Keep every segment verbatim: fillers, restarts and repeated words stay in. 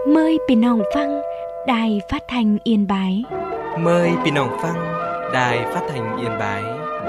Mờiพี่น้องฟังđài phát thanh Yên Bái. Mời พี่น้องฟัง Đài Phát thanh Yên Bái.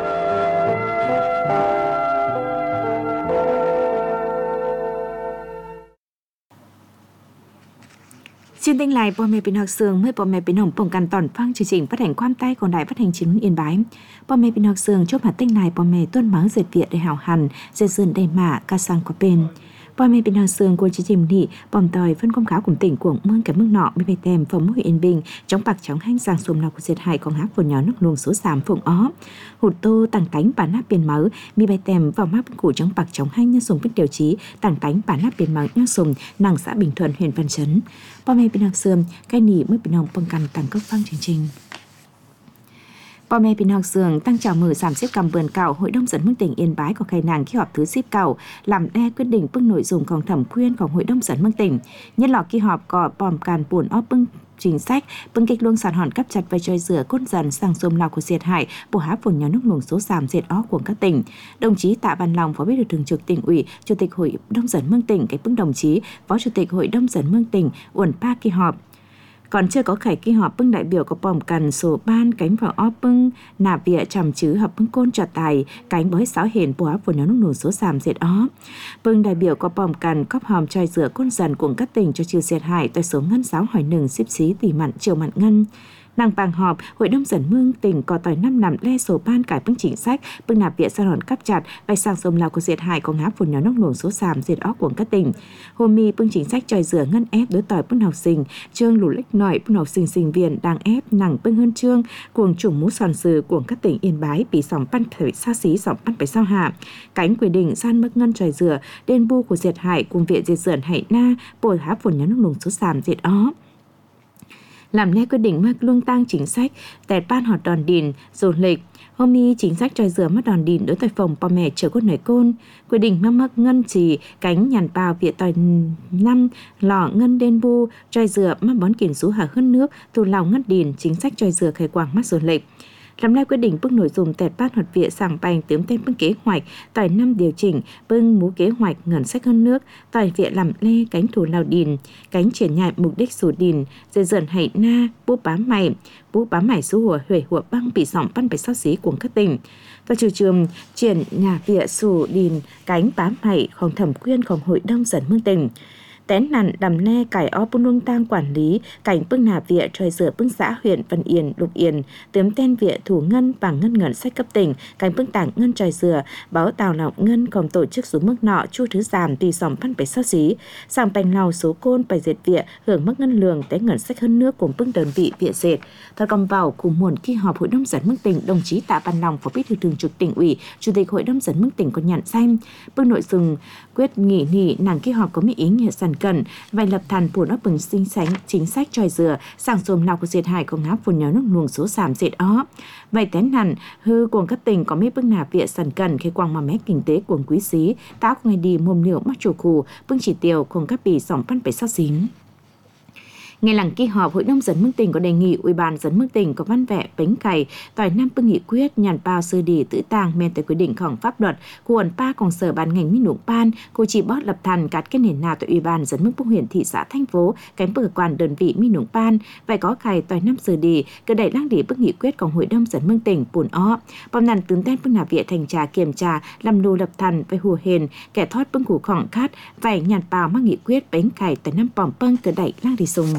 Xin tinh lại bò mẹ bình học sường mới bò mẹ bình hồng bồngกันtòn phăng chương trình phát hành quan tay của đài phát hành chính Yên Bái. Bò mẹ bình học sường chốt mặt tinh lại bò mẹ tuân máu dệt Việt để hảo hẳn dệt dườn đầy mạ ca sang có bên. Bò mẹ bình học sường của chương trình nị bòm tòi phân công kháo cùng tỉnh của mương cái mương nọ bị bày tem phòng mũi Yên Bình chống bạc chống hanh giang xùm nào của dệt hại con hát của nhỏ nước luồng số giảm phụng ó hụt tô tàng cánh bản nắp biển máu bị bày tem vào map cụ chống bạc chống hanh nhân sùng biết điều chí tàng cánh bản nắp biển máu nhân sùng nàng xã Bình Thuận huyện Văn Chấn. Bò mẹ bình học sường cái nị mới bình hồng bồngกันtàng cấp phăng chương trình. Bò mẹ bình học sường tăng chào mở giảm xếp cầm vườn cảo Hội đồng dẫn mức tỉnh Yên Bái có khai nàng khi họp thứ xếp cảo làm đe quyết định bưng nội dung còn thẩm quyên của Hội đồng dẫn mức tỉnh nhất lọ khi họp có bòm càn buồn óp bưng chính sách bưng kích luông sàn hòn cấp chặt và chơi rửa cốt dần sang xôm lào của diệt hại bổ há phồn nhỏ nước luồng số giảm diệt ó của các tỉnh. Đồng chí Tạ Văn Long, phó bí thư thường trực tỉnh ủy, chủ tịch Hội đồng dẫn mương tỉnh cái bưng đồng chí phó chủ tịch Hội đồng dẫn mương tỉnh uẩn pa kỳ họp. Còn chưa có khải kỳ họp bưng đại biểu có bòm cằn số ban cánh vào óp bưng nà vịa chằm chứ hợp bưng côn trọt tài cánh bói sáo hền bùa của nhóm nước nổ số giảm diệt ó bưng đại biểu có bòm cằn cóp hòm choi rửa côn dần cùng các tỉnh cho chiều diệt hại tại số ngân sáo hỏi nừng xíp xí tỉ mặn chiều mặn ngân. Nàng bàng họp Hội đồng dẫn mương tỉnh có tỏi năm nằm le sổ ban cải bưng chính sách bưng nạp viện san hòn cắp chặt vài sang sông lào của diệt hại có ngáp phồn nhỏ nóc luồng số sàm diệt óc của các tỉnh. Hôm mi bưng chính sách tròi rửa ngân ép đối tỏi bưng học sinh trương lù lách nọi bưng học sinh sinh viên đang ép nàng bưng hơn trương cuồng chủng mũ sòn sừ của các tỉnh Yên Bái bị sòng pan phải xa xí sòng pan phải sao hạ cánh quy định san mất ngân tròi rửa đền bu của diệt hại cùng viện diệt dởn hại na bồi há phồn nhỏ nóc luồng số sàm diệt ó làm nghe quyết định mắc luông tăng chính sách tẹt ban họt đòn đìn dồn lịch hôm nay chính sách tròi rửa mất đòn đìn đối tại phòng bò mẹ chờ cốt nổi côn quyết định mắc mắc ngân trì cánh nhàn bào viện tòi năm lò ngân đen bu tròi rửa mắc bón kiển rú hà hơn nước từ lòng ngất đìn chính sách tròi rửa khai quảng mắt dồn lịch. Làm nay quyết định bước nội dung tẹt ban hoạt viện sảng bành tếm tên bưng kế hoạch tỏi năm điều chỉnh bưng mú kế hoạch ngân sách hơn nước tỏi viện làm lê cánh thủ lào đìn cánh triển nhại mục đích sủ đìn dần dần hãy na bú bám mày bú bám mày số hùa huệ hùa băng bị sỏng ban phải sao xí của các tỉnh và trừ trường triển nhà viện sủ đìn cánh bám mày không thẩm quyên không Hội đồng dẫn mương tỉnh tén nặn đầm le cải ó bưng luông tang quản lý cảnh bưng nà viện tròi rửa bưng xã huyện Văn Yên Lục Yên tếm tên viện thủ ngân bằng ngân ngân sách cấp tỉnh cảnh bưng tảng ngân tròi rửa báo tàu lọng ngân còn tổ chức số mức nọ chu thứ giảm tùy sòng pan bảy sao xí sàng bành lào số côn bài dệt viện hưởng mức ngân lường té ngân sách hơn nước cùng bưng đơn vị viện dệt thật cầm vào cùng muộn khi họp Hội đồng dẫn mức tỉnh đồng chí Tạ Văn Long phó bí thư thường trực tỉnh ủy chủ tịch Hội đồng dẫn mức tỉnh có nhận danh bưng nội dung quyết nghị nghị nàng khi họp có mấy ý nghĩa sẵn cần vài lập thàn phù nó bừng sinh sánh chính sách tròi rửa sàng xồm nào của diệt hại có ngáp phù nhớ nước luồng số giảm diệt ó vậy tén nặn hư của các tỉnh có mấy bưng nạp viện sẵn cần khi quang mà mé kinh tế của quý xí táo ngày đi mồm liều mắc chủ khù bưng chỉ tiêu cùng các bì sòng pan phải sao dính. Ngày làng kỳ họp Hội đồng dẫn mương tỉnh có đề nghị Ủy ban dẫn mương tỉnh có văn vẽ bánh cày tỏi năm bưng nghị quyết nhàn bao sư đi tự tàng men tại quy địnhของpháp luật của ẩn pa còn sở ban ngành minh nụng ban cô chỉ bót lập thành cắt cái nền nào tại Ủy ban dẫn mương huyện thị xã thành phố cánh cơ quan đơn vị minh nụng ban phải có cày tỏi năm sư đi cơ đẩy lang đi bưng nghị quyết của Hội đồng dẫn mương tỉnh buồn ó bom nàn tướng tên bưng nạp viện thành trà kiểm trà làm lù lập thành phải hùa hền kẻ thoát bưng củ khỏng khát phải nhàn bao mắc nghị quyết bánh cày tỏi năm bỏm bưng cơ đẩy lang đi sùng.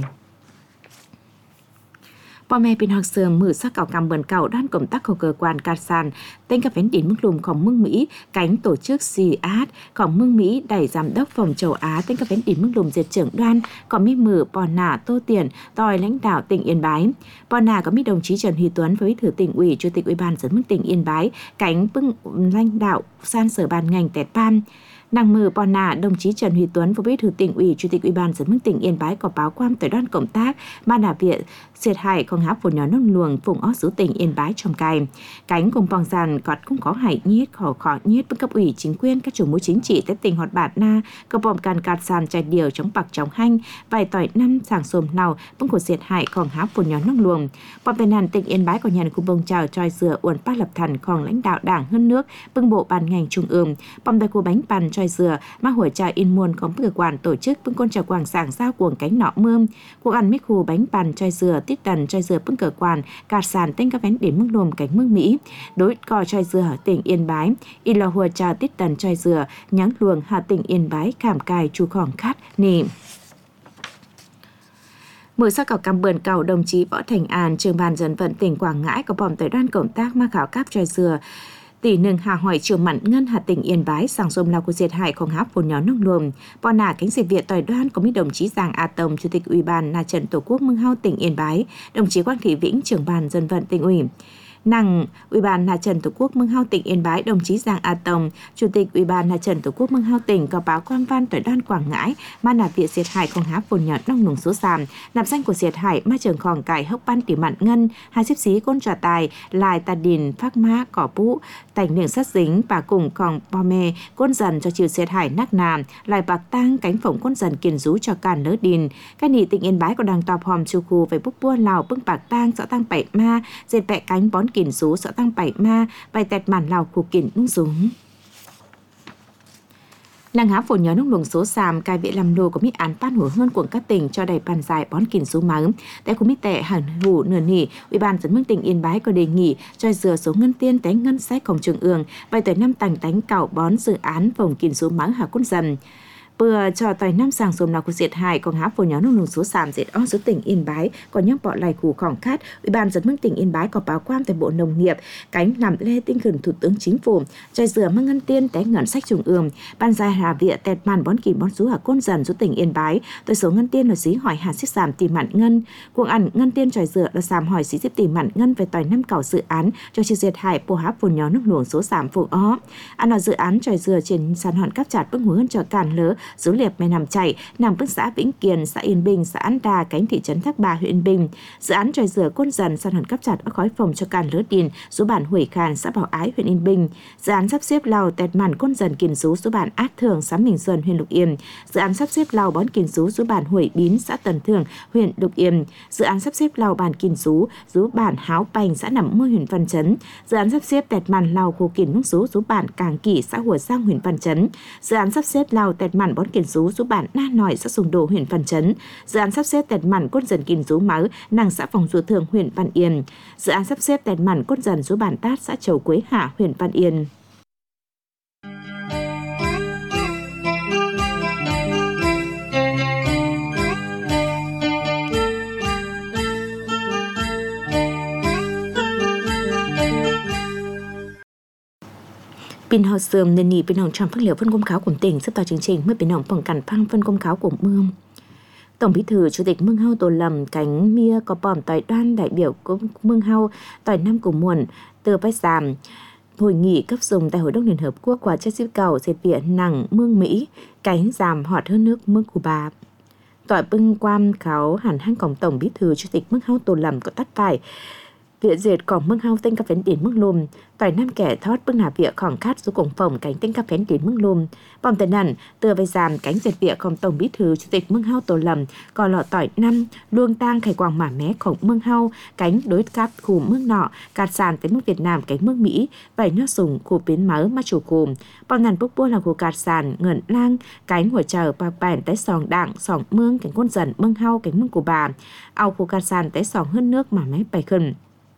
Bò mẹ bình học sường mở sắc cảo cầm bẩn cảo đoan công tác của cơ quan can sàn tên các vấn đến mức lùmของmương Mỹ cánh tổ chức xê a hátของmương Mỹ đẩy giám đốc phòng châu Á tên các vấn đến mức lùm diệt trưởng đoan có mi mở bò nà tô tiền tòi lãnh đạo tỉnh Yên Bái bò nà có mi đồng chí Trần Huy Tuấn với thư tỉnh ủy chủ tịch Ủy ban dẫn mức tỉnh Yên Bái cánh bưng lãnh đạo san sở ban ngành tẹt ban nàng mờ bò nà đồng chí Trần Huy Tuấn phó bí thư tỉnh ủy chủ tịch Ủy ban dẫn mức tỉnh Yên Bái có báo quan tới đoàn công tác ban nà viện diệt hại con háp của nhóm nông luồng vùng ó xứ tỉnh Yên Bái trong cài cánh cùng bòng giàn cọt cũng có hại nhiết khó khó nhiết với cấp ủy chính quyền các chủ mối chính trị tại tỉnh Họt Bạt Na có bòm càn cạt sàn chạy điều chống bạc chống hanh vài tỏi năm sàng xồm nào bưng của diệt hại con háp của nhóm nông luồng bòm tên nàn tỉnh Yên Bái có nhận cùng bông chào tròi dừa uẩn pa lập thànhของlãnh đạo đảng hơn nước bưng bộ ban ngành trung ương bòm tại khu bánh bàn tròi choi dừa mà hủa trà in muôn có cơ quan tổ chức bưng con trà quảng sảng giao cuồng cánh nọ mương cuộc ăn mít khù bánh bàn choi dừa tít tần choi dừa bưng cơ quan cạt sàn tên các vén đến mức lùm cánh mức Mỹ đối cò choi dừa tỉnh Yên Bái in lò hùa trà tít tần choi dừa nhắn luồng hà tỉnh Yên Bái khảm cài chu khỏng khát nỉ. Mười sau cầu cam bườn cầu đồng chí Võ Thành An, trưởng ban dân vận tỉnh Quảng Ngãi có bòm tới đoàn công tác mà khảo cáp choi dừa tỷ nương hà hỏi chiều mặn ngân hà tỉnh Yên Bái sang dùm lao của diệt hại không háp phồn nhóm nông luồng bò nả cánh diệt Việt tỏi đoan có mấy đồng chí Giàng A Tông, chủ tịch ủy ban Na Trận Tổ quốc Mương Hao tỉnh Yên Bái, đồng chí Quang Thị Vĩnh, trưởng ban dân vận tỉnh ủy. Nàng Ủy ban Na Trận Tổ quốc Mương Hao tỉnh Yên Bái, đồng chí Giàng A Tông, chủ tịch Ủy ban Na Trận Tổ quốc Mương Hao tỉnh có báo quan văn tỏi đoan Quảng Ngãi mà nạp việc diệt hại không háp phồn nhóm nông luồng số sàm nạp danh của diệt hại ma trường khòng cải hốc ban tỉ mặn ngân hai xếp xí côn trà tài lại tà đình phác má cỏ bũ tành miệng sát dính và cùng còn bò mê côn dần cho chiều diệt hại nắc nàm lại bạc tang cánh phổng côn dần kiền rú cho càn lỡ đình cái nị tỉnh Yên Bái có đang tọp hòm chu khu về bút bua lào bưng bạc tang sợ tăng bảy ma diệt bẹ cánh bón kiền rú sợ tăng bảy ma bài tẹt màn lào khu kiền nung súng. Làng há phổ nhớ nông luồng số sàm cai viện làm lô có mít án pan hủ hơn của các tỉnh cho đầy bàn dài bón kìn số máu tại khu mít tệ hàng hủ nửa nỉ ủy ban dân mương tỉnh Yên Bái có đề nghị cho dừa số ngân tiên té ngân sách cổng trường ương bài tới năm tành tánh cạo bón dự án vòng kìn số máu hà côn dần bừa cho tỏi năm sàng sồm nào của diệt hại còn há phổ nhóm nông luồng số sàm diệt ó số tỉnh Yên Bái có nhóc bọ lại củ khỏng khát ủy ban dân mương tỉnh Yên Bái có báo quan tại bộ nông nghiệp cánh làm lê tinh thần thủ tướng chính phủ chai dừa mang ngân tiên té ngân sách trung ương ban gia hà viện tẹt màn bón kìm bón rú hà côn dần số tỉnh Yên Bái tới số ngân tiên là xí hỏi hà xích giảm tìm mặn ngân cuồng ăn ngân tiên chai dừa là giảm hỏi xí xếp tìm mặn ngân về tỏi năm cảo dự án cho chi diệt hại bộ há phổ nhóm nông luồng số sàm phụ ó ăn là dự án chai dừa trên sàn hòn cáp chặt bước hướng cho càn lỡ số liệp mày nằm chảy nằm bước xã Vĩnh Kiền, xã Yên Bình, xã An Đà, cánh thị trấn Thác Bà, huyện Yên Bình. Dự án tròi dừa côn dần san hòn cắp chặt ở khói phòng cho càn lỡ điền, số bản Huệ Khàn, xã Bảo Ái, huyện Yên Bình. Dự án sắp xếp lào tẹt màn côn dần kiền rú, số bản Át Thường, xã Bình Xuân, huyện Lục Yên. Dự án sắp xếp lào bón kiền rú, số bản Huệ Bín, xã Tần Thường, huyện Lục Yên. Dự án sắp xếp lào bản kiền rú, số bản Háo Bành, xã Nằm Mưa, huyện Văn Chấn. Dự án sắp xếp tẹt màn lào khô kiền nung rú, số bản Càng Kỷ, xã Hùa Giang, huyện Văn Chấn. Dự án sắp xếp lào tẹt màn bón kiền rú, số bản Na Nội, xã Sùng Đồ, huyện Văn Chấn. Dự án sắp xếp tẹt màn côn dần kiền rú máu nàng xã Phòng Dùa Thường, huyện Văn Yên. Dự án sắp xếp tẹt màn côn dần số bản Tát, xã Chầu Quế Hạ, huyện Văn Yên. Pin họ sườm nên nhị pin hồng trong phát liệu phân công cáo của tỉnh xếp vào chương trình mới pin hồng bằng cản phăng phân công cáo của mương. Tổng Bí thư Chủ tịch Mương Hao Tô Lâm cánh mia có bòm tỏi đoan đại biểu của Mương Hao tỏi năm của muộn từ vai giảm hội nghị cấp dùng tại Hội đồng Liên Hợp Quốc qua chất xíu cầu diệt Việt nặng mương Mỹ cánh giảm họt hơn nước mương Cuba. Tỏi bưng quan kháo hẳn hang cổng Tổng Bí thư Chủ tịch Mương Hao Tô Lâm có tắt phải Viện diệt cổng Mương Hao tên cà phén điển mương lùm tỏi năm kẻ thót bưng nà viện khỏng khát số cổng phòng cánh tên cà phén điển mương lùm bom tên nằn từ vai giảm cánh diệt viện cổng Tổng Bí thư Chủ tịch Mương Hao Tô Lâm còn lọ tỏi năm luông tang khải quang mả mé khổng Mương Hao cánh đối cáp khu mương nọ cạt sàn tới mức Việt Nam cánh mương Mỹ vảy nó sùng khu biến máu ma chủ khu bom nằn bốc bua là khu cạt sàn ngẩn lang cánhหัวchờ ba bản tới sòng đảng sòng mương cánh côn dần Mương Hao cánh mương của bà ao khu cạt sàn tới sòng hơn nước mả mé bài khẩn.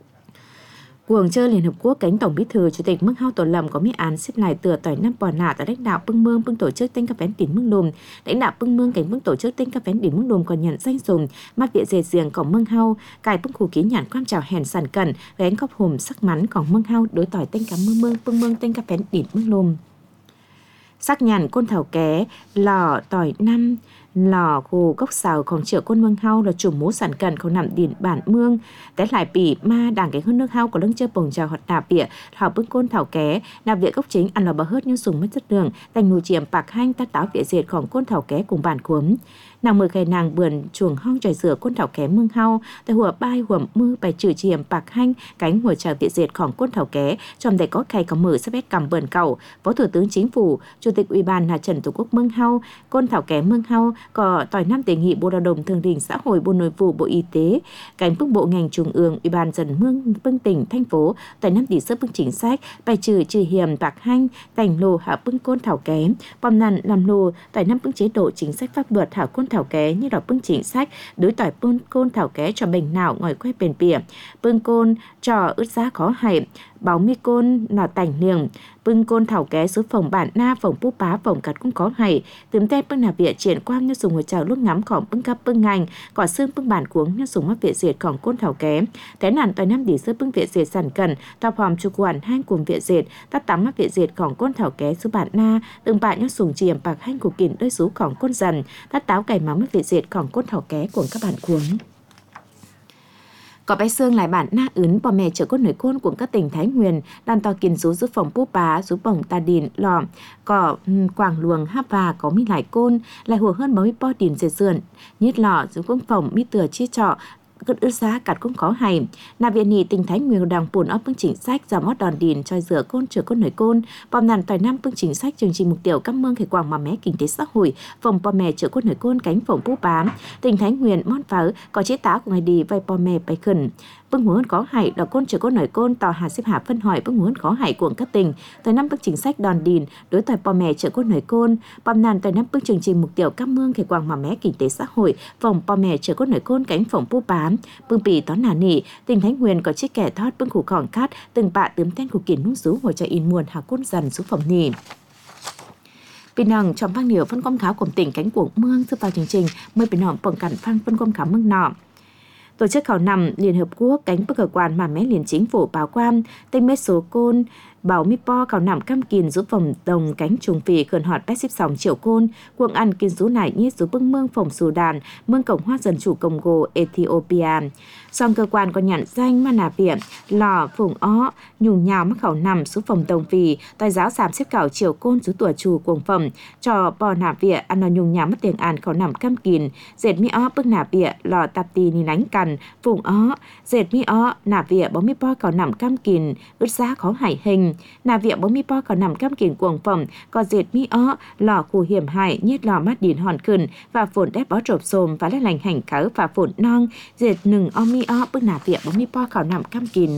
Cuồng chơi Liên Hợp Quốc cánh Tổng Bí thư Chủ tịch Mương Hao Tô Lâm có mỹ án xếp lại tựa tỏi năm bò nạ tại lãnh đạo bưng mương bưng tổ chức tên cà phén tỉnh mương lùm lãnh đạo bưng mương cánh bưng tổ chức tên cà phén tỉnh mương lùm còn nhận danh dùng mắt viện dệt riêng cổng Mương Hao cài bưng khu ký nhãn quan trào hèn sản cẩn gánh cọc hùm sắc mắn cổng Mương Hao đối tỏi tên cà mương mương bưng mương tên cà phén tỉnh mương lùm sắc nhàn côn thảo ké lò tỏi năm lò khu gốc xàoของtriệu quân Mương Hao là chủ mố sản cần không nằm điển bản mương té lại bỉ ma đảng cái hơn nước Hao có lưng chơi bồng trào hoạt nạp địa họ bưng côn thảo ké nạp viện gốc chính ăn lò bờ hớt như sùng mất chất đường thành nụ chiềm bạc hanh ta táo viện diệtของcôn thảo ké cùng bản cuốn nàng mười ngày nàng bườn chuồng hong tròi rửa côn thảo ké Mương Hao tại hùa bay hùa mư bài trừ chiềm bạc hanh cánh hùa trào viện diệtของcôn thảo ké trong đây có khay có mở sắp bét cầm bườn cầu Phó Thủ tướng Chính phủ Chủ tịch Ủy ban Na Trận Tổ quốc Mương Hao côn thảo ké Mương Hao có tỏi năm đề nghị Bộ Lao động Thương binh Xã hội, Bộ Nội vụ, Bộ Y tế, cánh bức bộ ngành trung ương, Ủy ban dân mương bưng tỉnh thành phố tỏi năm tỷ sức bưng chính sách bài trừ trừ hiểm bạc hanh tành lô hạ bưng côn thảo ké bom nặn làm lô tỏi năm bưng chế độ chính sách pháp luật thảo côn thảo ké như đọc bưng chính sách đối tỏi bưng côn thảo ké cho bệnh não ngòi quay bền bỉa bưng côn cho ướt giá khó hại báo mi côn nọ tảnh liềng bưng côn thảo ké số phòng bản na phòng búp bá phòng cắt cũng có hay tấm tem bưng nà viện triển quang như dùng ngồi chào lúc ngắm khỏng bưng cắp bưng ngành cỏ xương bưng bản cuống như dùng mắt viện diệt khỏng côn thảo ké té nản tỏi năm đỉ sơ bưng viện diệt sản cần tao hòm chu quản hang cùng viện diệt tắt tắm mắt viện diệt khỏng côn thảo ké số bản na từng bạn như dùng chiềm bạc hang của kìn đôi số khỏng côn dần tắt táo cày máu mắt viện diệt khỏng côn thảo ké của các bạn cuống. Có bé xương lại bản na ướn bò mẹ chở cốt nổi côn của các tỉnh Thái Nguyên đàn to kiên rú giúp phòng búp bá giúp bổng ta đìn lò có quảng luồng háp và có mi lại côn lại hùa hơn bó bó đìn dệt sườn nhít lò giúp công phòng mi từa chia trọ cất ướt giá cắt cũng khó hay na viện nhị tỉnh Thái Nguyên đang buồn ấp bưng chính sách do mót đòn đìn cho rửa côn chở cốt nổi côn bom nàn tỏi năm bưng chính sách chương trình mục tiêu các mương khởi quảng mà mé kinh tế xã hội phòng bò mẹ chở cốt nổi côn cánh phòng búp bá tỉnh Thái Nguyên mót pháo có chế tá của ngày đi vay bò mẹ bày khẩn bưng muốn có hại đỏ côn chở côn nổi côn tỏ hà xếp hạ phân hỏi bưng muốn có hại của các tỉnh tới năm bưng chính sách đòn đìn đối tỏi bò mẹ chở côn nổi côn bom nàn tới năm bưng chương trình mục tiêu các mương khởi quảng mà mé kinh tế xã hội phòng bò mẹ chở côn nổi côn cánh phòng búp bá bưng bì tón nà nỉ tỉnh Thái Nguyên có chiếc kẻ thoát bưng khủ khỏng cát từng bạ tướm tên của kiển nung rú ngồi cho in muôn hà côn dần xuống phòng nỉ Bình Hằng trong bang điều phân công khảo của tỉnh cánh cuồng mương giúp vào chương trình mới Bình Hằng bằng cản phang phân công khảo mương nọ tổ chức khảo nằm Liên Hợp Quốc cánh bức cơ quan mà mé liền chính phủ báo quan tên mét số côn bảo mi po khảo nằm cam kìn giúp phòng đồng cánh trùng phì khẩn họt bét xếp sòng triệu côn cuồng ăn kiên rú nải nhít giúp bưng mương phòng Sudan mương Cộng hòa Dân chủ Congo Ethiopia song cơ quan có nhận danh mà nà viện lò phùng ó nhùng nhào mắc khảo nằm giúp phòng đồng phì tòa giáo giảm xếp cảo triệu côn giúp tùa chủ cuồng phẩm cho bò nà viện ăn nó nhùng nhào mất tiền ăn khảo nằm cam kìn dệt mi ó bưng nà viện lò tạp tì ni lánh cằn phùng ó dệt mi ó nà viện bó mi po khảo nằm cam kìn ướt giá khó hải hình nà viện bó mi po khảo nằm cam kìn cuồng phẩm có dệt mi ó lò khu hiểm hại nhiết lò mắt điển hòn khẩn và phồn đét bó trộp xồm và lách lành hành khớ và phồn non dệt nừng o mi ó bưng nà viện bó mi po khảo nằm cam kìn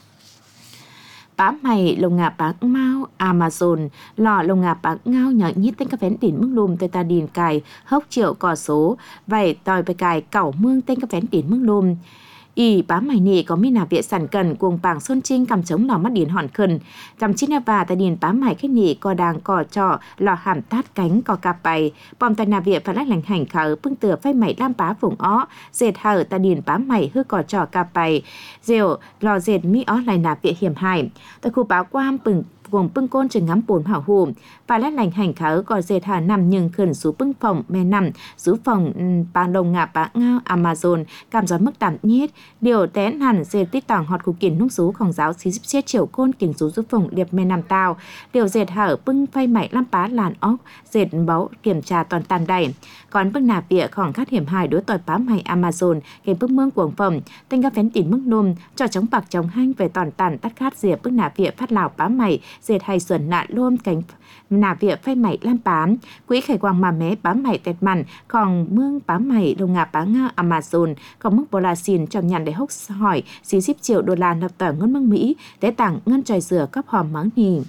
bá mày lồng ngà bá mau Amazon lò lồng ngà bá ngao nhỏ nhít tên các vén đỉnh mương lùm tê ta đìn cài hốc triệu cò số vậy tòi bài cài cẩu mương tên các vén đỉnh mương lùm y bá mày nị có mi nà viện sản cần cuồng bảng xuân trinh cầm chống lò mắt điển hòn khẩn cầm chín nà và tại điển bá mày khách nị co đàng cò trọ lò hàm tát cánh cò cà bày bom tại nà viện và lách lành hành khở bưng tựa phai mày lam bá vùng ó dệt hở tại điển bá mày hư cò trọ cà bày rượu lò dệt mi ó lại nà viện hiểm hại tại khu báo quam bừng gồm bưng côn trường ngắm bồn hảo hù và lát lành hành khớ có dệt hà nằm nhưng khẩn số bưng phòng mê nằm số phòng bà đồng ngà bá ngao Amazon cảm gió mức tạm nhiết điều tén hẳn dệt tít tỏng họt của kiển nung sốของgiáo xí xếp chiều côn kiển số số phòng điệp mê nằm tàu điều dệt hở bưng phay mảy lam bá làn óc dệt báu kiểm tra toàn tàn đầy còn bưng nà vỉaของkhát hiểm hài đối tỏi bá mày Amazon kèm bưng mương cuồng phẩm tên các phén tỉn mức nôm cho chống bạc chống hanh về toàn tàn tắt khát dìa bưng nà vỉa phát lào bá mày dệt hay xuẩn nạ lôm cánh nà viện phai mày lam bám quỹ khải quang mà mé bám mày tẹt mặn còn mương bám mày lồng ngà bá ngao Amazon còn mức bò la xin trong nhàn để hốc hỏi xí xíp triệu đô la nập tờ ngân mương Mỹ để tặng ngân tròi rửa cấp hòm máng nì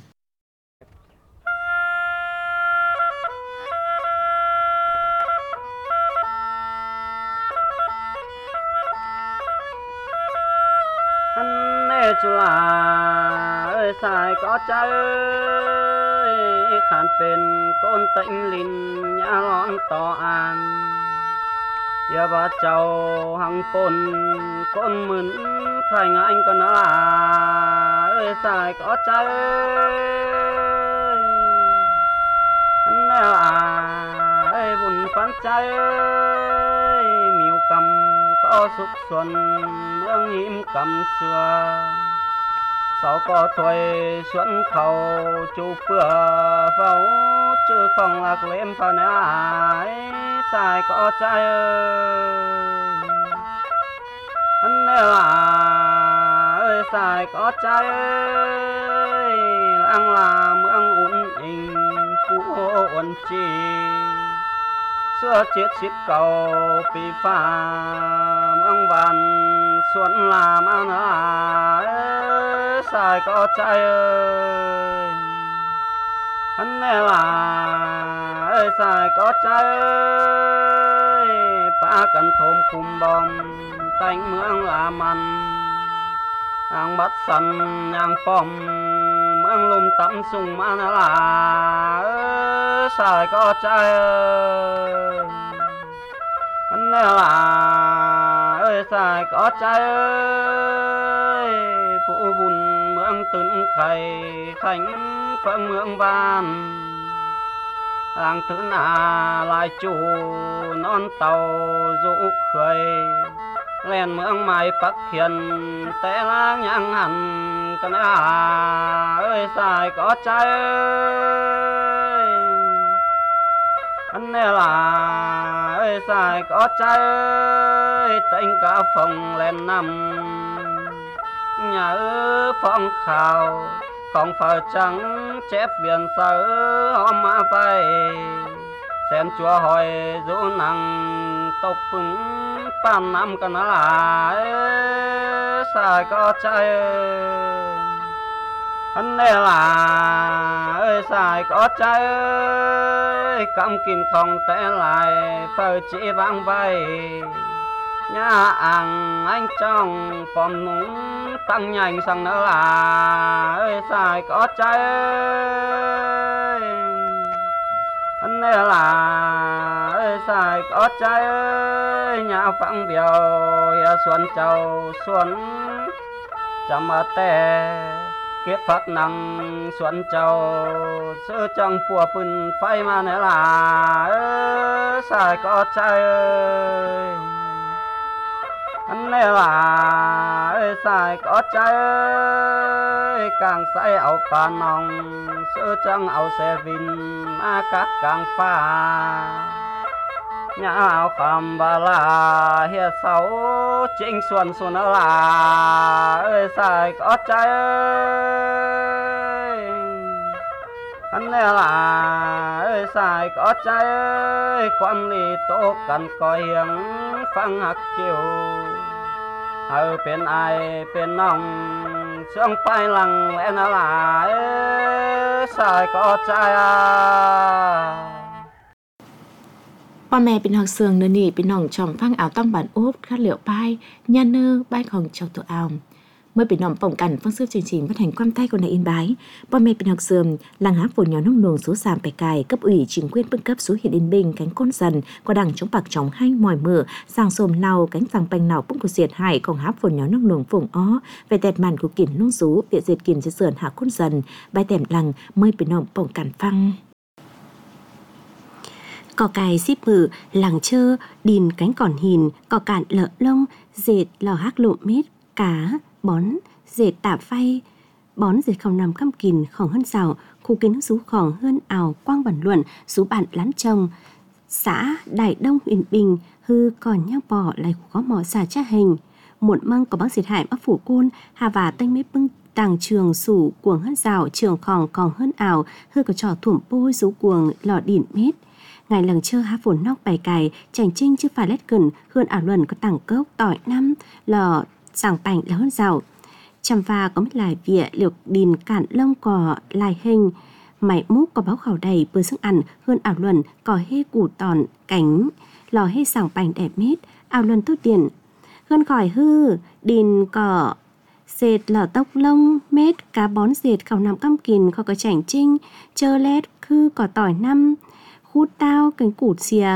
chú là ơi xài có trái khán bên con tĩnh linh nhà lon to an giờ bà cháu hằng phồn con mướn thành anh con là ơi xài có trái anh là ơi buồn phán trái miêu cầm có xúc xuân mương nhím cầm xưa sau có tuổi xuân khẩu chú bữa pháo chứ không lạc lên phần ai xài có trai ơi anh là ơi xài có trai ơi làng là mương ổn định phú ổn trì xưa chết xít cầu bị pha mương vàn xuân làm ăn à sai có trai ơi anh nè là ơi sai có trai ơi ba cần thôm khum bom tanh mương làm ăn ang bắt săn ang pom mương lùm tắm sung mà nó là ơi sai có trai ơi anh nè là ơi sai có trai ơi phụ bùn mương tấn khay khánh phận mương van ang thứ na lại chủ non tàu dụ khơi lên mương mai bắc hiền té lang nhang hẳn cái này ơi sai có trai ơi anh này là ơi sai có trai ơi tên cả phòng lên năm nhà ở phòng khảo không phải trắng chép biển sơ hôm mà phải xem chúa hỏi dỗ năng tộc phứng pan năm cái nó là sai có trai anh này là ơi sai có trai ơi cầm kín không té lại phơi chỉ vang bay nhà ăn anh trong phòng núng tăng nhanh sang nó là ơi sai có trai ơi anh này là ơi sai có trai ơi nhà phẳng biểu ya xuân châu xuân chăm ở tè kiếp phát năng xuân châu sơ trong pùa phun phai mà này là ơi sai có trai ơi anh này là ơi sai có trai ơi càng say áo pha nòng sơ trăng áo xe vin mà cát càng pha nhà áo kham ba la hiệp sáu chính xuân xuân là ơi sai có trai ơi anh này là ơi sai có trai ơi quan lý tổ cần coi hiếng phăng hắc chiều ở bên ai bên nòng sương phai lặng lẽ nó là ơi sai có trai à พ่อแม่เป็นหอกเสืองเนนี่เป็นน้องช่องฟังอ่าวต้องบานอุ๊บคัดเหลียวป้ายย่าเนอบ้านของเจ้าตัวอ่าวเมื่อเป็นน้องป้องกันฟังซื้อจริงๆพัฒนความใต้คนในอินบายพ่อแม่เป็นหอกเสืองหลังหาฝนย้อนนุ่งนวงsốสามไปไกลcấp ủy chính quyền phân cấp số hiện yên bình cánh côn dần có đằng chống bạc chống hai mỏi mửa sang sồm lau cánh sang bành nào cũng có diệt hại còn há phồnย้อนนุ่งนวงphồng ó về tẹt màn của kiển nung rú địa diệt kiển sẽ sườn hạ côn dần bài tèm lằng mớiเป็นน้องป้องกันฟัง cỏ cài xíp mử làng chơ đìn cánh còn hìn cỏ cạn lợ lông dệt lò hắc lộ mết cá bón dệt tạp phay bón dệt không nằm căm kìn khổng hơn rào khu kiến rú khổng hơn ảo quang bản luận rú bạn lán trồng xã Đại Đông huyện Bình hư còn nhau bỏ lại có mỏ xà cha hình muộn măng có bác diệt hại bắc phủ côn hà và tanh mế bưng tàng trường sủ cuồng hơn rào trường khòng còn hơn ảo hư có trò thủm bôi rú cuồng lò đỉn mết ngày lần chơ há phồn nóc bài cài chành trinh chứ phải lét gần hơn ảo luận có tảng cốc tỏi năm lò sàng bành là hơn rào chăm pha có mít lại vỉa liều đìn cạn lông cỏ lại hình mày múc có báo khảo đầy bữa sức ăn hơn ảo luận có hê củ tòn cánh lò hê sàng bành đẹp mít ảo luận tốt tiền hơn khỏi hư đìn cỏ dệt lò tóc lông mết cá bón dệt khảo nằm căm kìn khó có chảnh trinh chơ lét khư có tỏi năm hút tao cánh cụt xìa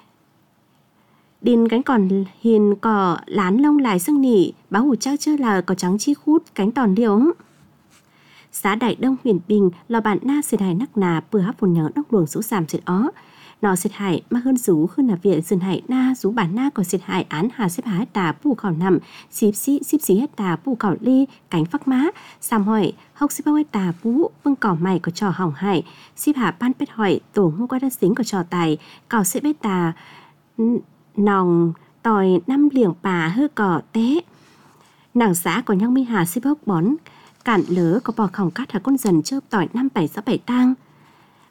đìn cánh còn hiền cỏ lán lông lại sưng nỉ báo hủ chắc chưa là có trắng chi hút cánh tòn liều xã Đại Đông huyện Bình lò bạn na sệt hải nắc nà bừa hấp phồn nhớ đốc luồng số sàm sệt ó nó sệt hải mà hơn rú hơn là viện dần hải na rú bản na có sệt hải án hà xếp hái tà pu khảo nằm xíp xí xíp xí hết tà pu khảo ly cánh phắc má sàm hỏi hốc xíp bao hết tà pu vương cỏ mày có trò hỏng hải xíp hạ pan pet hỏi tổ ngu qua đa xính có trò tài cào xếp hết tà nòng tòi năm liềng bà hư cỏ té nàng xã có nhang mi hà xíp hốc bón cạn lớ có bò khỏng cát hà con dần chớp tỏi năm bảy sáu bảy tang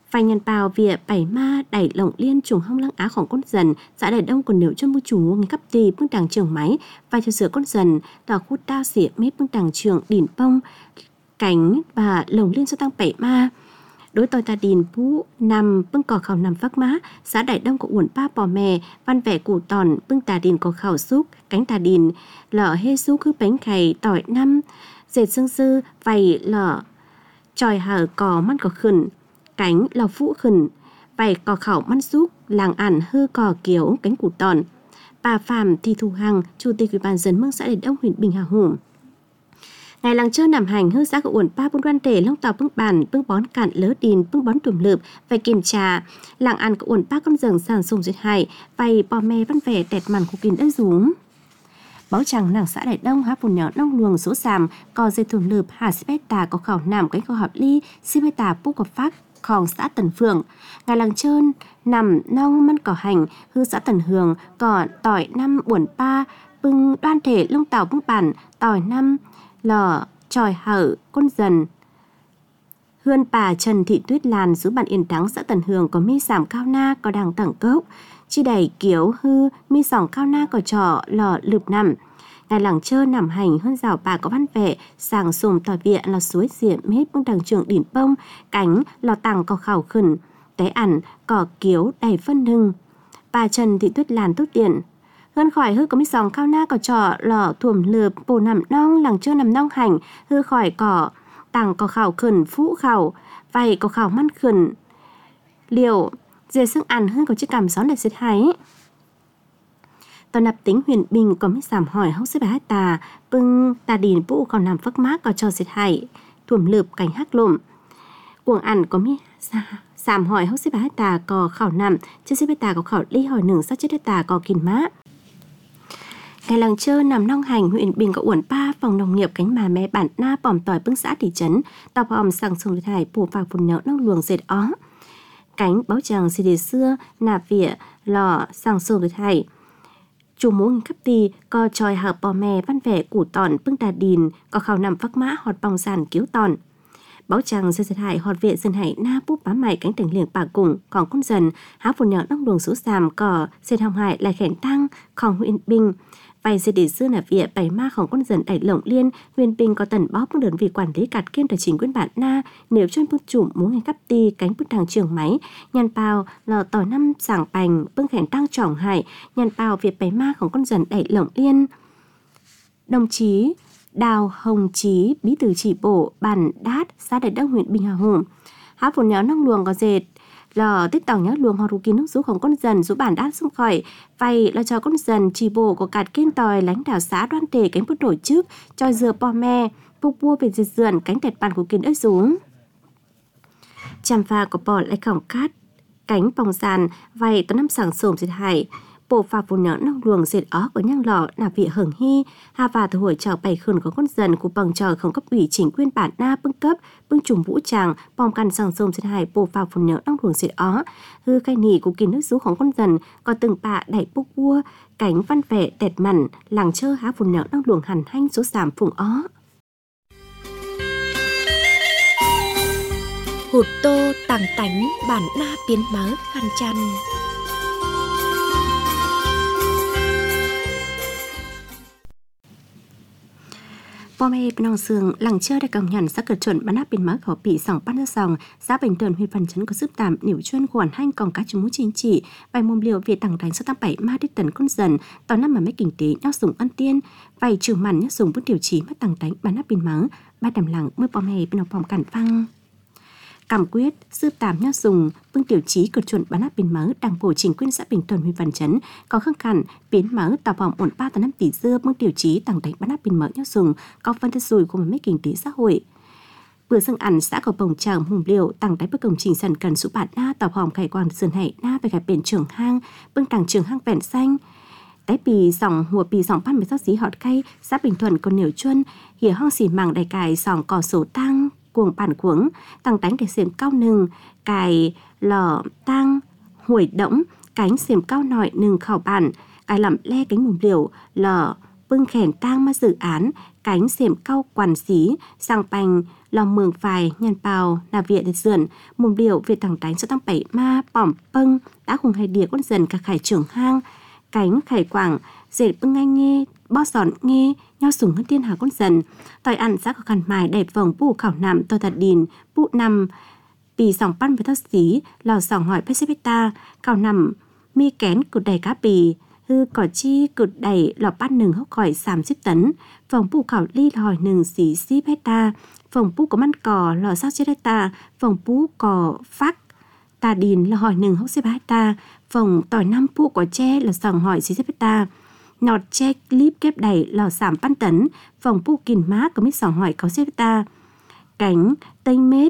Phải nhân bào vỉa bảy ma đẩy lồng liên trùng hông lăng áของcon dần xã đại đông còn nếu cho mưu chủ nghe cấp tì bước đằng trường máy và cho sửa con dần đào khút đao xỉa mít bước đằng trường đỉnh bông cánh và lồng liên cho tăng bảy ma đối tôi ta đìn phú nằm bưng cỏ khảo nằm phác má xã đại đông có uẩn ba bò mè văn vẻ củ tòn bưng tà đìn có khảo xúc cánh tà đìn lở hê xúc cứ bánh khày tỏi năm dệt xương sư vầy lở tròi hở cò mắt cỏ khẩn cánh lò phũ khẩn vầy cò khảo mắt xúc làng ản hư cò kiểu cánh củ tòn bà Phạm Thị Thu Hằng chủ tịch ủy ban dân mương xã đại đông huyện Bình Hà Hùng ngày làng chơi nằm hành hư xã của uẩn ba buôn đoan tể long tàu bưng bàn bưng bón cạn lớ đìn bưng bón tùm lượp phải kiểm tra làng ăn của uẩn ba con rừng sàn sùng duyệt hải vầy bò mè văn vẻ tẹt màn của kín đất rúm báo chẳng nàng xã đại đông há phun nhỏ nông luồng số sàm cò dây tùm lượp hà sipeta có khảo nằm cánh câu hợp ly sipeta pu có phát khòng xã Tần Phượng ngày làng trơn nằm nông mân cỏ hành hư xã Tần Hường cỏ tỏi năm uẩn ba bưng đoan thể long tàu bưng bàn tỏi năm lò tròi hở con dần hươn bà Trần Thị Tuyết Lan giữ bản Yên Thắng xã Tần Hường có mi sảm cao na có đằng tẳng cốc chi đầy kiểu hư mi sỏng cao na có trò lò lụp nằm ngày làng chơi nằm hành hơn rào bà có văn vẻ sàng sùm tỏi viện là suối diệm hết bưng đằng trường đỉnh bông cánh lò tàng có khảo khẩn té ẩn cỏ kiếu đầy phân nưng bà Trần Thị Tuyết Lan tốt điện hơn khỏi hư có mi sòng cao na có trò lò thuồm lượp bồ nằm nong làng chơi nằm nong hành hư khỏi cỏ tàng có khảo khẩn phũ khảo vầy có khảo măn khẩn liệu dề sức ăn hơn có chiếc cảm gió để xịt háy tòa nạp tính huyền bình có mi giảm hỏi hốc xếp bài tà bưng tà đìn vũ còn nằm phắc mát có cho xịt hải thuồm lượp cảnh hắc lộm cuồng ăn có mi giảm hỏi hốc xếp bài tà có khảo nằm chứ xếp bài tà có khảo ly hỏi nừng sát chết tà có kín mát ngày làng chơi nằm nong hành huyện Bình có uẩn ba phòng nông nghiệp cánh mà mẹ bản na bòm tỏi bưng xã thị trấn tàu bòm sang sông thải bù vào phun nhỡ nông luồng dệt ó cánh báo chàng xì đề xưa nạp vỉa lò sang sông thải chủ muốn cấp tì co tròi hợp bò mè văn vẻ củ tòn bưng tà đìn có khảo nằm phắc mã họt bòng sàn cứu tòn báo chàng dệt dệt hải họt vệ dân hải na búp bám mày cánh tỉnh liền bà cùng còn con dần há phun nhỡ nông luồng số sàm cỏ dệt hồng hải lại khẻn tăng khòng huyện Bình vài dây để xưa là vỉa bảy maของcon dần đẩy lộng liên huyền Bình có tần bóp bước đơn vị quản lý cạt kiên tài chính quyến bản na nếu chuyên bước chủ muốn ngay cắp ti cánh bước đằng trường máy nhàn bào lò tỏi năm sảng bành bưng khẻn tăng trỏng hải nhàn bào việc bảy maของcon dần đẩy lộng liên đồng chí Đào Hồng Chí bí thư chỉ bộ bản đát xã đại đông huyện Bình Hà Hùng há phun nhớ nông luồng có dệt lò tích tàu nhớ luồng họ rú kín nước rúของcon dần rú bản đát xung khỏi vay là cho con dần chỉ bộ của cạt kiên tòi lãnh đạo xã đoan tề cánh bút đổi trước cho dừa bò me bục bua về diệt dườn cánh tẹt bàn của kiến ớt xuống chàm pha của bò lại khổng cát cánh bòng sàn vay tao năm sảng sồm diệt hải bộ pha phun nhớ nông luồng dệt ó của nhang lò là vị hưởng hy hà và từ hồi trào bảy khẩn của con dần của bằng trò không cấp ủy chính quyền bản na bưng cấp bưng trùng vũ tràng bom căn sàng sông dệt hải bộ pha phun nhớ nông luồng dệt ó hư khai nỉ của kín nước rúของcon dần có từng bạ đẩy bốc vua cánh văn vẻ tẹt mặn làng chơ há phun nhớ nông luồng hẳn hanh số sàm phùng ó hụt tô tàng tánh bản na biến mớ khăn chăn bò mè bên nòng sườn làng chơi đại công nhận xã cờ chuẩn bán áp bên má khẩu bị sòng pan ra sòng xã bình tường huyện văn chấn có giúp tạm niệu chuyên khoản hanh còn cá chúng mũ chính trị vài mồm liều việc tặng đánh số tám bảy ma đích tần con dần tao năm mà mấy kinh tế nhau dùng ăn tiên vài trừ mặn nhá dùng bút điều chí mắt tặng đánh bán áp bên má ba đầm làng mới bò mè bên nòng phòng cản phăng cảm quyết sư tạm nhá dùng bưng tiểu chí cờ chuẩn bán áp bên má đảng bộ chính quyền xã bình thuận huyện văn chấn có khăng khẳng biến má tàu vòng ổn ba tới năm tỷ dưa bưng tiểu chí tặng đánh bán áp bên má nhá dùng có phân tích rủi của mấy kinh tế xã hội vừa xưng ăn xã có bồng tràng hùng liều tặng đánh bức công trình sân cần số bản na tàu vòng khải quan sơn hải na về khải biển trường hang bưng tặng trường hang vẹn xanh tái pì sòng hùa pì sòng pan với giáo dí họt cây xã bình thuận còn nhiều chuân hiểu hong xỉ mảng đầy cài sòng cỏ sổ tăng cuồng bản cuống tăng đánh để xiêm cao nừng cài lò tăng huổi đỗng cánh xiêm cao nọi nừng khảo bản cài lẩm le cánh mùng liều lò bưng khèn tang ma dự án cánh xiêm cao quản xí sang bành lò mường phài nhàn bào là viện để dườn mồm điệu việc thẳng đánh cho tăng bảy ma bỏm pâng đã cùng hai đĩa con dần cả khải trưởng hang cánh khải quảng dệt bưng ngay nghe bó giòn nghe nhau sùng hơn tiên hà con dần tỏi ăn giá có khăn mài đẹp vòng bù khảo nằm tôi thật đìn bụ nằm bì sòng pan với thất xí lò sòng hỏi pesipeta khảo nằm mi kén cụt đầy cá bì hư cỏ chi cụt đầy lò bát nừng hốc khỏi sàm xíp tấn vòng bù khảo ly hỏi nừng xí xíp hecta vòng bù có măn cò lò sao chết hecta vòng bù cò phát ta đìn là hỏi nừng hốc xíp hecta vòng tỏi năm bù có tre là sòng hỏi xí xíp hecta nọt che clip kép đầy lò sàm pan tấn vòng bù kìn má có mít sòng hỏi có xíp hecta cánh tây mết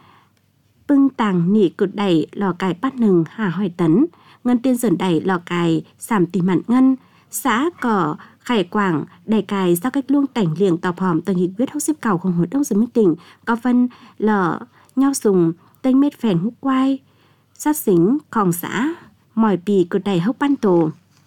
bưng tàng nỉ cụt đầy lò cài bát nừng hà hỏi tấn ngân tiên dần đầy lò cài sàm tỉ mặn ngân xã cỏ khải quảng đầy cài sau cách luông tảnh liềng tàu hòm tầng nghị quyết hốc xếp cầu không hội đông dưới minh tỉnh có phân lò nhau sùng tênh mết phèn hút quai sát xính khòng xã mỏi bì cụt đầy hốc ban tổ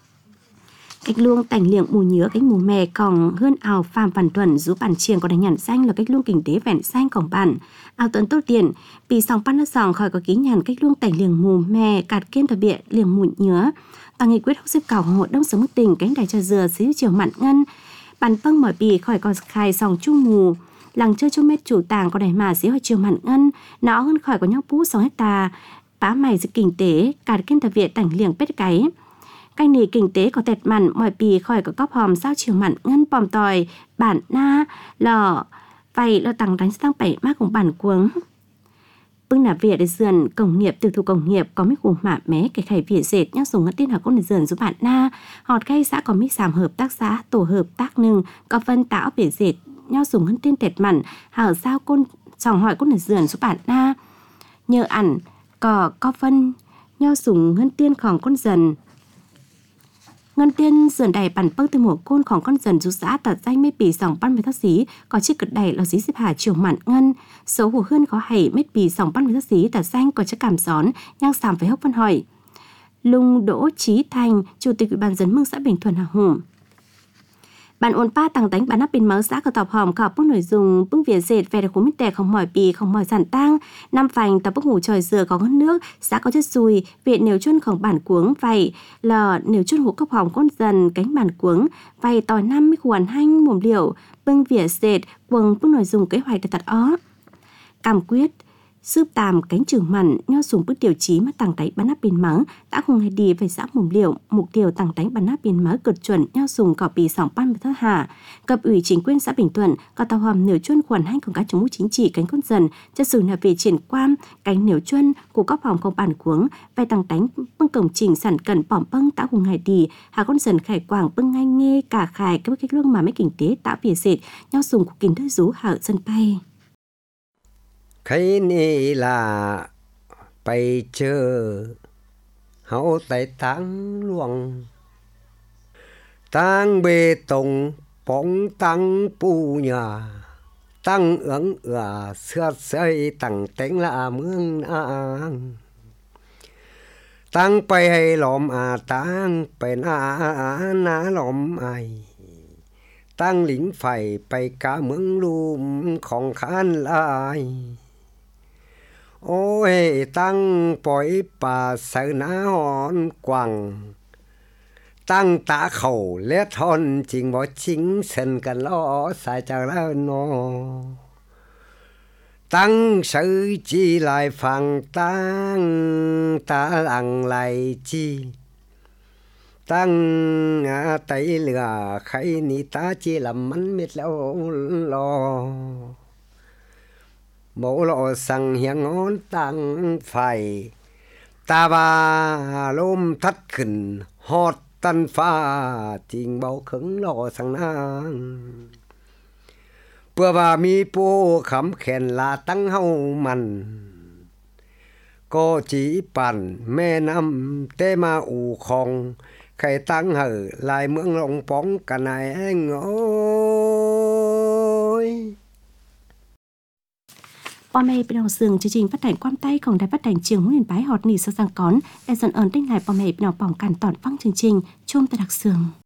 cách luông tảnh liềng mù nhứa cách mù mè còn hơn ảo phàm phản thuần rú bản chiềng có đánh nhằn xanh là cách luông kinh tế vẹn xanh còn bản ảo tuấn tốt tiền bì sòng pan nước sòng khỏi có ký nhằn cách luông tảnh liềng mù mè cạt kiên thờ bịa liềng mù nhứa tăng nghị quyết hốc xếp cầu hội đông sống mức tình cánh đài cho dừa xíu chiều mặn ngân bàn pâng mỏi bì khỏi có khai sòng chung mù làng chơi chung mét chủ tàng có đài mà xíu hồi chiều mặn ngân nó hơn khỏi có nhau pú sáu hecta bá mày sự kinh tế cạt kiên thờ bịa tảnh liềng pết cái canh nì kinh tế có tẹt mặn mỏi bì khỏi có cóp hòm sao chiều mặn ngân pòm tòi bản na lò vậy lò tăng đánh sang bảy mác cùng bản cuống bưng là viện để dườn công nghiệp tiêu thụ công nghiệp có mấy khủng mạ mé cái khải viện dệt nhắc dùng ngân tin học con để dườn giúp bạn na họt cây xã có mấy sàm hợp tác xã tổ hợp tác nừng có phân tạo viện dệt nhắc dùng ngân tin tẹt mặn hở sao con chồng hỏi con để dườn giúp bạn na nhờ ẩn có có phân nhắc dùng ngân tiênของcon dần ngân tiên dườn đầy bản bưng từ một cônของcon dần rú xã tật danh mết bì sòng pan với thất xí có chiếc cực đầy là xí xếp hà chiều mặn ngân số hồ hơn có hảy mết bì sòng pan với thất xí tật danh có chiếc cảm gión nhang sàm với hốc văn hỏi Lung Đỗ Trí Thành chủ tịch ủy ban dân mương xã Bình Thuận Hà Hùng bạn ôn pa tăng đánh bản áp bình máu xã có tọp hòm khảo bức nội dung bức việt dệt về được khối mít tè không mỏi bì không mỏi giản tang năm phành tập bức ngủ tròi dừa có ngân nước xã có chất xùi viện nếu chunของbản cuống vậy là nếu chun hũ cốc hòm con dần cánh bản cuống vậy tỏi năm mươi khuẩn hanh mồm liệu bưng việt dệt quần bức nội dung kế hoạch để tật ó cam quyết sướp tàm cánh trường mặn nho dùng bước điều chí mà tăng đánh bắn áp biên mắng đã không hay đi về xã mồm liệu mục tiêu tăng đánh bắn áp biên mắng cực chuẩn nho dùng cỏ bì sòng pan với thất hà cấp ủy chính quyền xã Bình Thuận có tàu hòm nửa chuân khuẩn hanh cùng các chống mũ chính trị cánh con dần chất sử là về triển quan cánh nửa chuân của các phòng không bản cuống về tăng đánh bưng cổng trình sản cẩn bỏm bưng tạo cùng ngày đi hà con dần khải quảng bưng ngay nghe cả khải các cái lương mà mấy kinh tế tạo bìa dệt nho dùng của kinh đất rú hở dân bay cái này là bay chờ hậu tại tăng luồng tăng bê tông bóng tăng pu nhà tăng ứng ở xưa xây tăng tính là mương nang tăng bay hay lòm à tăng bay na na lòm ai tăng lính phải bay cả mương lùmของkhán lại ôi tăng bói bà sợ ná hòn quăng tăng tạ khẩu lét hòn chính bỏ chính sân cần lo sai chẳng là nó tăng sự chi lại phẳng tăng ta lặng lại chi tăng à, tay lửa khay ni ta chi làm mắn mệt lâu lo mẫu lộ sang hiang ngón tăng phải ta ba lôm thắt khẩn hót tân pha tình bao khứng lộ sang nang bữa ba mi po khắm khen là tăng hậu mặn có chỉ bản mẹ năm tê ma ủ khong khai tăng hở lại mương lông bóng cả này anh ơi Hôm nay bên đầu sừng chương trình phát hành quan tayของđài phát hành trường muốn bái họt nỉ sơ sang cón để dần ơn tinh lại hôm nay bên đầu bỏng cản tỏn văng chương trình chôm tại đặc sường